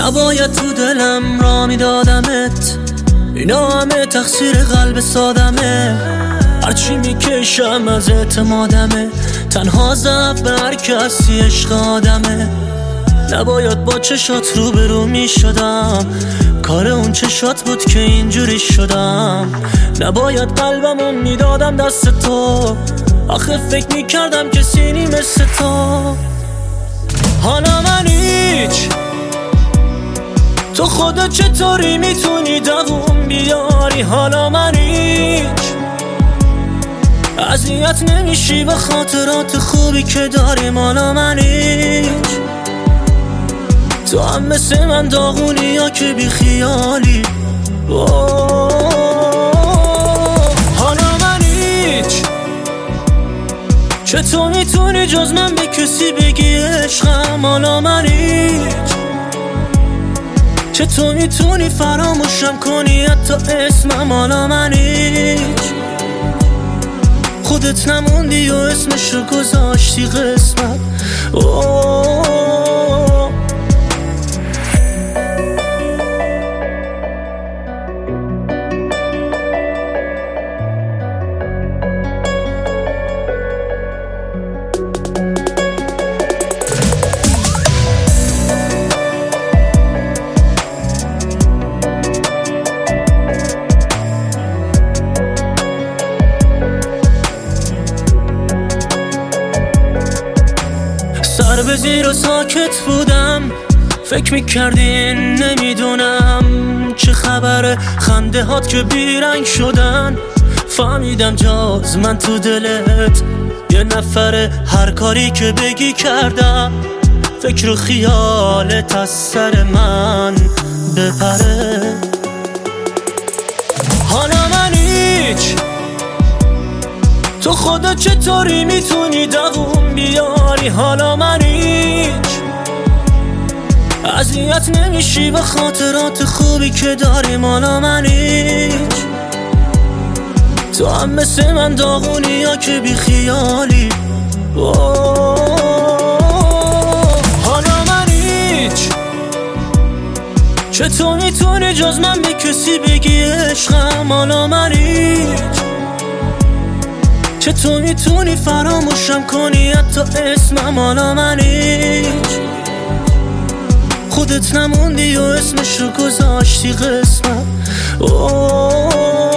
نباید تو دلم را میدادمت، اینا همه تقصیر قلب سادمه. هرچی میکشم از اعتمادمه، تنها ضعف به هر کسی عشق آدمه. نباید با چشات روبرو میشدم، کار اون چشات بود که اینجوری شدم. نباید قلبمو میدادم دست تو، آخه فکر میکردم کسی نی مثل تو. حالا من هیچ، تو خودت چطوری میتونی دووم بیاری؟ حالا من هیچ، اذیت نمیشی به خاطرات خوبی که داریم؟ حالا من هیچ، تو هم مثل من داغونی یا که بی خیالی؟ حالا من هیچ، چطور میتونی جز من به کسی بگی عشقم؟ حالا من هیچ، چطور میتونی فراموشم کنی حتی اسمم؟ حالا من هیچ، خودت نموندی و اسمشو گذاشتی قسمت. سر به زیر و ساکت بودم، فکر میکردی نمیدونم چه خبره. خنده هات که بیرنگ شدن، فهمیدم جاز من تو دلت یه نفره. هر کاری که بگی کردم، فکر و خیالت از سر من بپره. حالا من هیچ، تو خودت چطوری میتونی دووم بیاری؟ حالا من هیچ، اذیت نمیشی به خاطرات خوبی که داریم؟ حالا من هیچ، تو هم مثل من داغونی یا که بی خیالی؟ حالا من هیچ، چطور میتونی جز من به کسی بگی عشقم؟ حالا من هیچ، چطور میتونی فراموشم کنی حتی اسمم؟ حالا من هیچ، خودت نموندی و اسمشو گذاشتی قسمت.